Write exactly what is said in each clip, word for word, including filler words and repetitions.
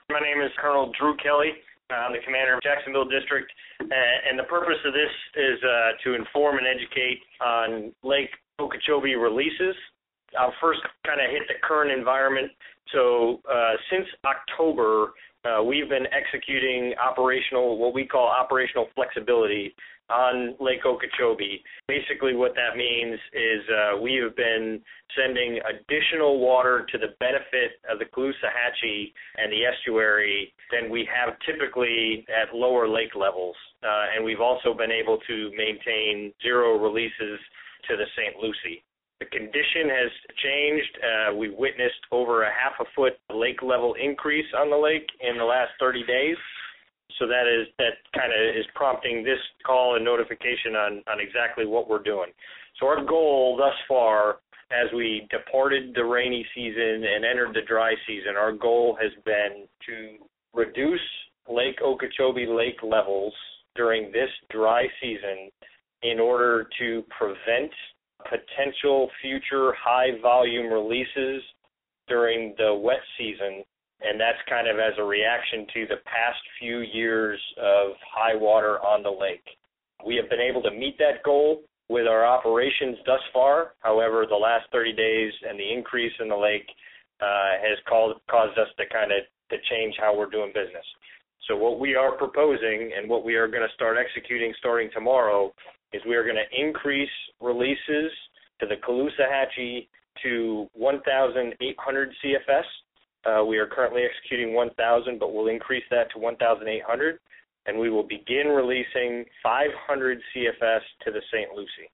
My name is Colonel Drew Kelly. I'm the commander of Jacksonville District, and the purpose of this is uh, to inform and educate on Lake Okeechobee releases. I'll first kind of hit the current environment. So uh, since October, uh, we've been executing operational, what we call operational flexibility on Lake Okeechobee. Basically what that means is uh, we have been sending additional water to the benefit of the Caloosahatchee and the estuary than we have typically at lower lake levels. Uh, and we've also been able to maintain zero releases to the Saint Lucie. The condition has changed. Uh, we witnessed over a half a foot lake level increase on the lake in the last thirty days. So that is that kind of is prompting this call and notification on, on exactly what we're doing. So our goal thus far, as we departed the rainy season and entered the dry season, our goal has been to reduce Lake Okeechobee lake levels during this dry season in order to prevent potential future high-volume releases during the wet season, and that's kind of as a reaction to the past few years of high water on the lake. We have been able to meet that goal with our operations thus far. However, the last thirty days and the increase in the lake uh, has called, caused us to kind of to change how we're doing business. So what we are proposing and what we are going to start executing starting tomorrow is we are going to increase releases to the Caloosahatchee to one thousand eight hundred C F S. Uh, we are currently executing one thousand, but we'll increase that to one thousand eight hundred, and we will begin releasing five hundred C F S to the Saint Lucie.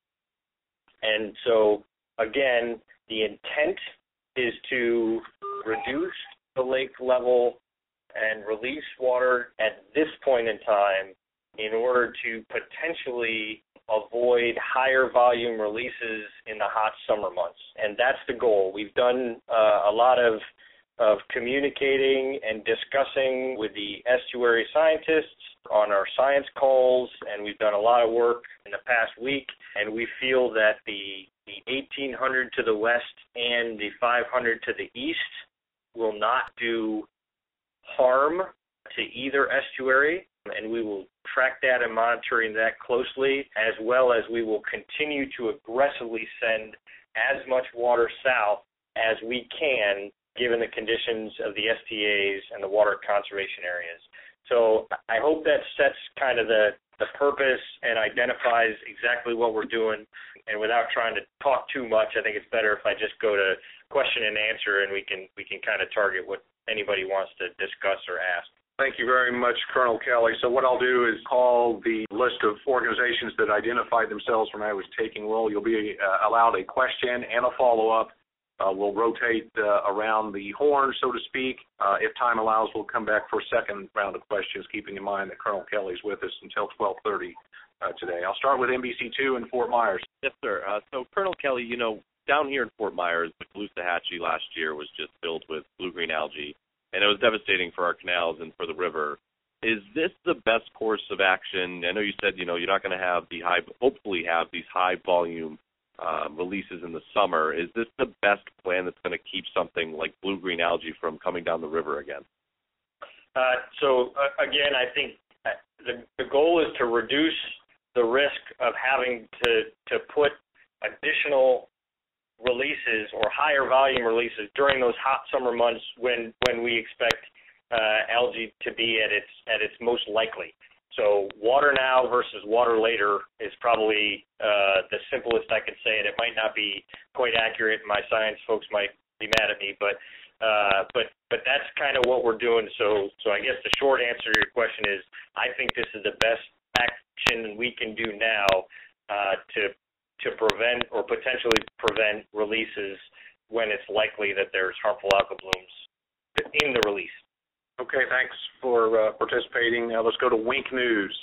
And so, again, the intent is to reduce the lake level and release water at this point in time in order to potentially avoid higher volume releases in the hot summer months. And that's the goal. We've done uh, a lot of, of communicating and discussing with the estuary scientists on our science calls, and we've done a lot of work in the past week, and we feel that the, the eighteen hundred to the west and the five hundred to the east will not do harm to either estuary, and we will track that and monitoring that closely, as well as we will continue to aggressively send as much water south as we can, given the conditions of the S T As and the water conservation areas. So I hope that sets kind of the, the purpose and identifies exactly what we're doing. And without trying to talk too much, I think it's better if I just go to question and answer, and we can we can kind of target what anybody wants to discuss or ask. Thank you very much, Colonel Kelly. So what I'll do is call the list of organizations that identified themselves when I was taking roll. You'll be uh, allowed a question and a follow-up. Uh, we'll rotate uh, around the horn, so to speak. Uh, if time allows, we'll come back for a second round of questions, keeping in mind that Colonel Kelly's with us until twelve thirty uh, today. I'll start with N B C two in Fort Myers. Yes, sir. Uh, so, Colonel Kelly, you know, down here in Fort Myers, the Caloosahatchee last year was just filled with blue-green algae, and it was devastating for our canals and for the river. Is this the best course of action? I know you said, you know, you're not going to have the high, hopefully have these high volume um, releases in the summer. Is this the best plan that's going to keep something like blue-green algae from coming down the river again? Uh, so, uh, again, I think the, the goal is to reduce the risk of having to, to put additional releases or higher volume releases during those hot summer months when when we expect uh, algae to be at its at its most likely. So water now versus water later is probably uh, the simplest I could say it. It might not be quite accurate. My science folks might be mad at me, but uh, but but that's kind of what we're doing. So so I guess the short answer to your question is I think this is the best action we can do now uh, to to prevent or potentially prevent releases when it's likely that there's harmful algal blooms in the release. Okay, thanks for uh, participating. Now let's go to Wink News.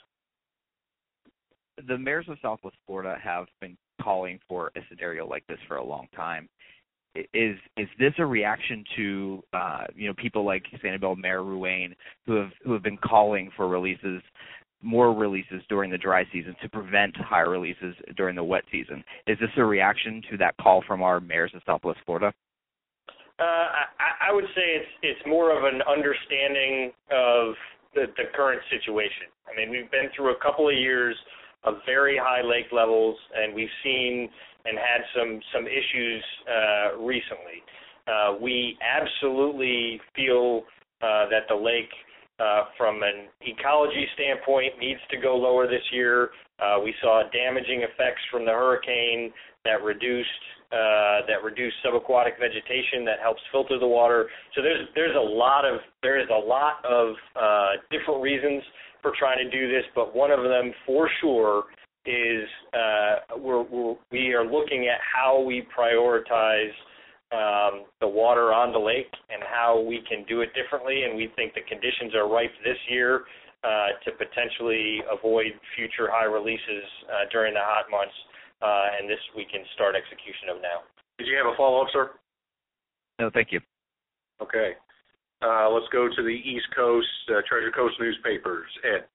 The mayors of Southwest Florida have been calling for a scenario like this for a long time. Is is this a reaction to uh, you know people like Sanibel Mayor Ruane who have who have been calling for releases? more releases during the dry season to prevent higher releases during the wet season? Is this a reaction to that call from our mayors of Southwest Florida? Uh, Uh, I, I would say it's it's more of an understanding of the, the current situation. I mean, we've been through a couple of years of very high lake levels, and we've seen and had some some issues uh, recently. Uh, we absolutely feel uh, that the lake, uh, from an ecology standpoint, needs to go lower this year. Uh, we saw damaging effects from the hurricane that reduced uh, that reduced subaquatic vegetation that helps filter the water. So there's there's a lot of there is a lot of uh, different reasons for trying to do this, but one of them for sure is uh, we're, we're we are looking at how we prioritize um, the water on the lake and how we can do it differently, and we think the conditions are ripe this year uh, to potentially avoid future high releases uh, during the hot months, uh, and this we can start execution of now. Did you have a follow-up, sir? No, thank you. Okay. Uh, let's go to the East Coast, uh, Treasure Coast newspapers. Ed.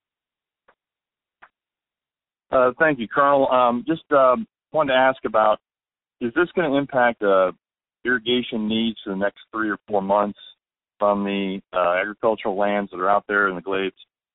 Uh, thank you, Colonel. Um, just uh, wanted to ask about, is this going to impact uh, irrigation needs for the next three or four months from the uh, agricultural lands that are out there in the glades?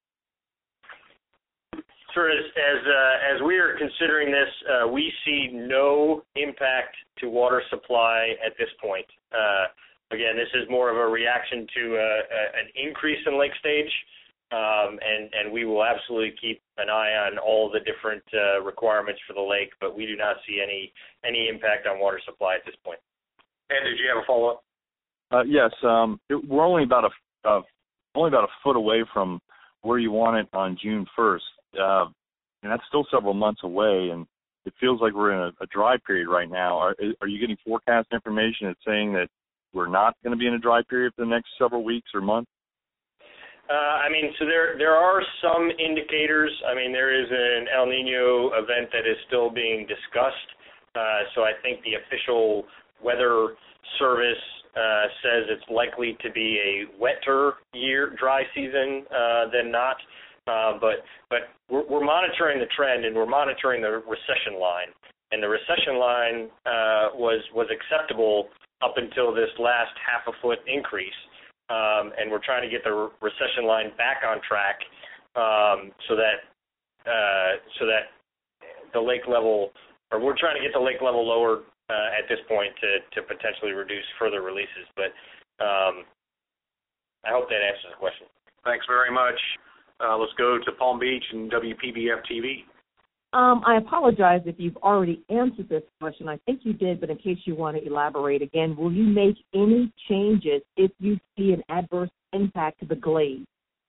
Sir, as as, uh, as we are considering this, uh, we see no impact to water supply at this point. Uh, again, this is more of a reaction to uh, a, an increase in lake stage, um, and, and we will absolutely keep an eye on all the different uh, requirements for the lake, but we do not see any any impact on water supply at this point. Ed, did you have a follow-up? Uh, yes, um, it, we're only about a uh, only about a foot away from where you want it on June first, uh, and that's still several months away. And it feels like we're in a, a dry period right now. Are, are you getting forecast information that's saying that we're not going to be in a dry period for the next several weeks or months? Uh, I mean, so there there are some indicators. I mean, there is an El Nino event that is still being discussed. Uh, so I think the official weather service uh, says it's likely to be a wetter year, dry season uh, than not. Uh, but but we're, we're monitoring the trend, and we're monitoring the recession line. And the recession line uh, was was acceptable up until this last half a foot increase. Um, and we're trying to get the re- recession line back on track um, so that uh, so that the lake level, or we're trying to get the lake level lower uh, at this point to, to potentially reduce further releases. But um, I hope that answers the question. Thanks very much. Uh, let's go to Palm Beach and W P B F T V. Um, I apologize if you've already answered this question. I think you did, but in case you want to elaborate again, will you make any changes if you see an adverse impact to the glade?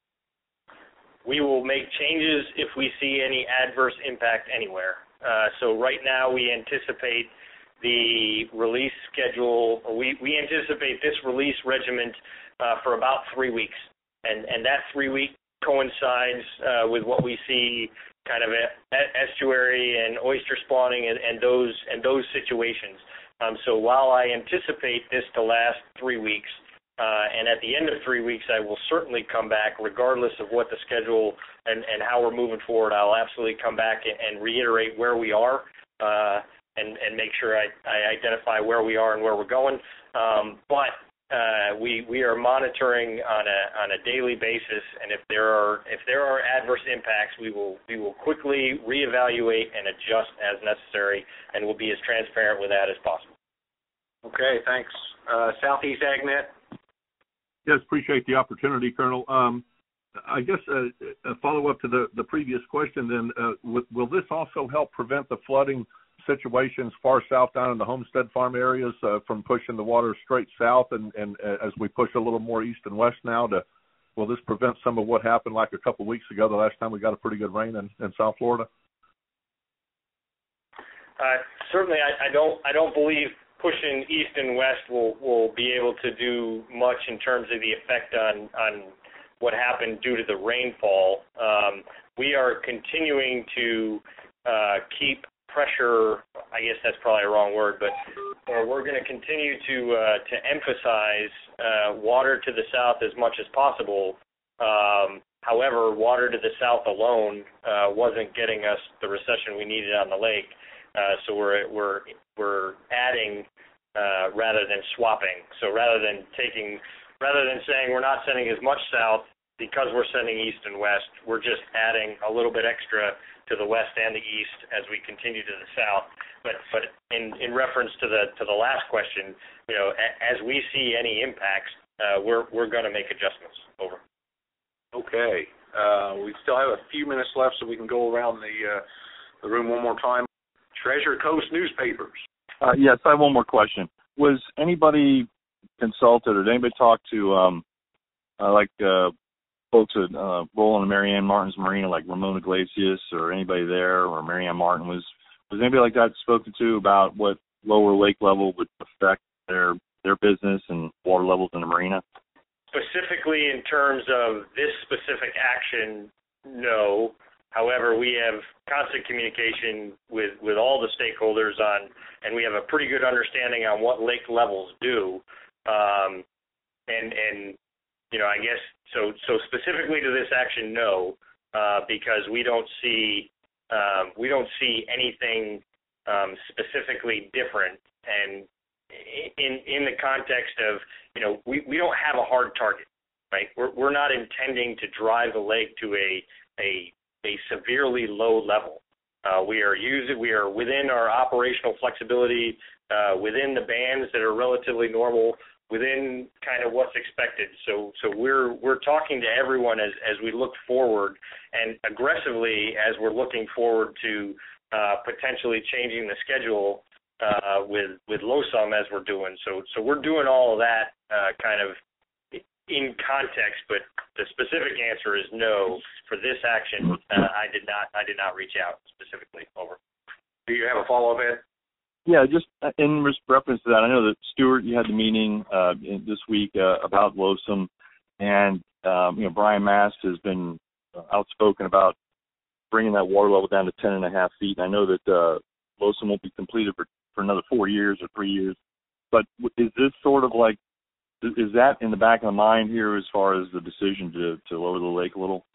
We will make changes if we see any adverse impact anywhere. Uh, so right now we anticipate the release schedule, or we, we anticipate this release regiment uh, for about three weeks. And, and that three week coincides uh, with what we see kind of estuary and oyster spawning and, and those and those situations. Um, so while I anticipate this to last three weeks, uh, and at the end of three weeks I will certainly come back regardless of what the schedule and, and how we're moving forward. I'll absolutely come back and, and reiterate where we are uh, and, and make sure I, I identify where we are and where we're going. Um, but Uh, we we are monitoring on a on a daily basis, and if there are if there are adverse impacts, we will we will quickly reevaluate and adjust as necessary, and we'll be as transparent with that as possible. Okay, thanks. Uh, Southeast AgNet. Yes, appreciate the opportunity, Colonel. Um, I guess uh, a follow-up to the, the previous question then, uh, will, will this also help prevent the flooding situations far south down in the Homestead Farm areas uh, from pushing the water straight south, and, and uh, as we push a little more east and west now, to will this prevent some of what happened like a couple of weeks ago, the last time we got a pretty good rain in, in South Florida? Uh, certainly, I, I don't I don't believe pushing east and west will, will be able to do much in terms of the effect on, on what happened due to the rainfall. Um, we are continuing to uh, keep pressure, I guess that's probably a wrong word, but uh, we're going to continue to uh, to emphasize uh, water to the south as much as possible. Um, however, water to the south alone uh, wasn't getting us the recession we needed on the lake, uh, so we're we're we're adding uh, rather than swapping. So rather than taking, rather than saying we're not sending as much south because we're sending east and west, we're just adding a little bit extra to the west and the east as we continue to the south. But but in, in reference to the to the last question, you know, a, as we see any impacts, uh, we're we're going to make adjustments. Over. Okay. Uh, we still have a few minutes left, so we can go around the uh, the room one more time. Treasure Coast newspapers. Uh, yes, I have one more question. Was anybody consulted or did anybody talk to um, uh, like uh, folks at uh, Roland and Marianne Martin's Marina, like Ramon Iglesias or anybody there, or Marianne Martin? Was was anybody like that spoken to about what lower lake level would affect their their business and water levels in the marina? Specifically in terms of this specific action, no. However, we have constant communication with, with all the stakeholders on, and we have a pretty good understanding on what lake levels do. Um, and, and, you know, I guess, so, so specifically to this action, no, uh, because we don't see, um, we don't see anything um, specifically different. And in, in the context of, you know, we, we don't have a hard target, right? We're, we're not intending to drive the lake to a, a, a severely low level. Uh, we are using, we are within our operational flexibility, uh, within the bands that are relatively normal, within kind of what's expected. So, so we're we're talking to everyone as as we look forward, and aggressively as we're looking forward to uh, potentially changing the schedule uh, with with LOSUM as we're doing. So, so we're doing all of that uh, kind of in context, but the specific answer is no. For this action, uh, I did not I did not reach out specifically. Over. Do you have a follow-up, Ed? Yeah, just in reference to that, I know that Stuart, you had the meeting uh, in, this week uh, about LOSUM, and um, you know Brian Mast has been outspoken about bringing that water level down to ten and a half feet. And I know that uh, LOSUM won't be completed for, for another four years or three years, but is this sort of like, is that in the back of the mind here as far as the decision to, to lower the lake a little?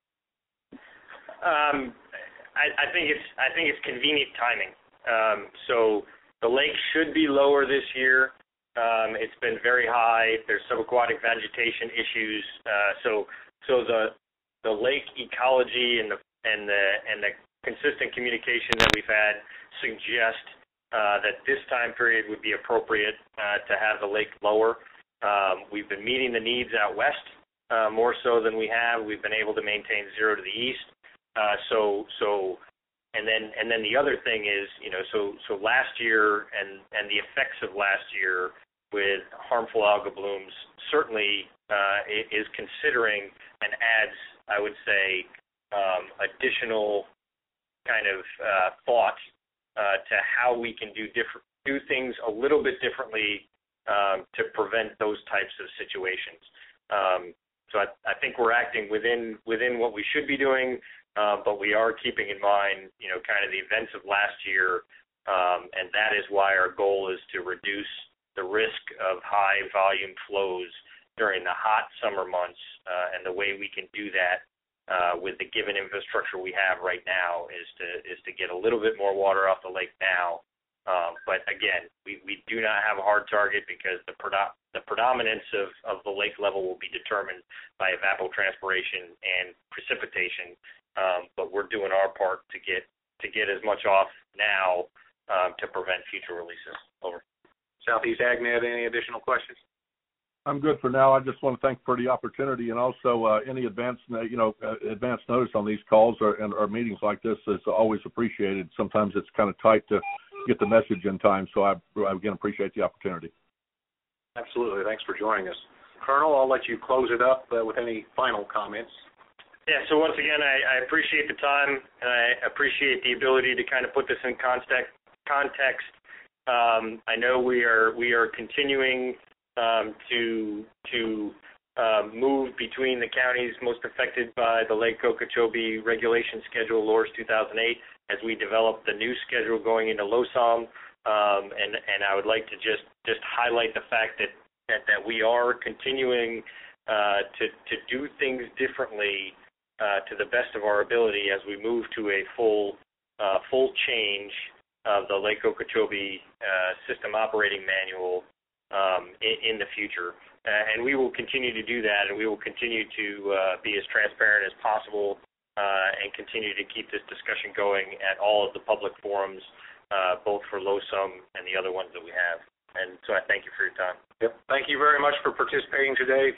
Um, I, I think it's I think it's convenient timing. Um, so the lake should be lower this year. Um, it's been very high. There's subaquatic vegetation issues. Uh, so so the the lake ecology and the and the and the consistent communication that we've had suggest uh, that this time period would be appropriate uh, to have the lake lower. Um, we've been meeting the needs out west uh, more so than we have. We've been able to maintain zero to the east. Uh, so, so, and then, and then the other thing is, you know, so, so last year and, and the effects of last year with harmful algal blooms certainly uh, is considering and adds, I would say, um, additional kind of uh, thought uh, to how we can do different, do things a little bit differently um, to prevent those types of situations. Um, so I, I think we're acting within within what we should be doing. Uh, but we are keeping in mind, you know, kind of the events of last year, um, and that is why our goal is to reduce the risk of high volume flows during the hot summer months. Uh, and the way we can do that uh, with the given infrastructure we have right now is to is to get a little bit more water off the lake now. Um, but again, we, we do not have a hard target because the predo- the predominance of, of the lake level will be determined by evapotranspiration and precipitation. Um, but we're doing our part to get to get as much off now um, to prevent future releases. Over. Southeast AgNet, any additional questions? I'm good for now. I just want to thank for the opportunity, and also uh, any advance, you know, uh, advance notice on these calls or, and or meetings like this is always appreciated. Sometimes it's kind of tight to get the message in time, so I, I again appreciate the opportunity. Absolutely. Thanks for joining us. Colonel, I'll let you close it up uh, with any final comments. Yeah, so once again, I, I appreciate the time, and I appreciate the ability to kind of put this in context. context. Um, I know we are we are continuing um, to to uh, move between the counties most affected by the Lake Okeechobee regulation schedule, L O R S two thousand eight, as we develop the new schedule going into LOSUM. Um, and, and I would like to just, just highlight the fact that, that, that we are continuing uh, to, to do things differently Uh, to the best of our ability as we move to a full uh, full change of the Lake Okeechobee uh, System Operating Manual um, in, in the future. Uh, and we will continue to do that, and we will continue to uh, be as transparent as possible uh, and continue to keep this discussion going at all of the public forums, uh, both for LOSUM and the other ones that we have. And so I thank you for your time. Yep. Thank you very much for participating today.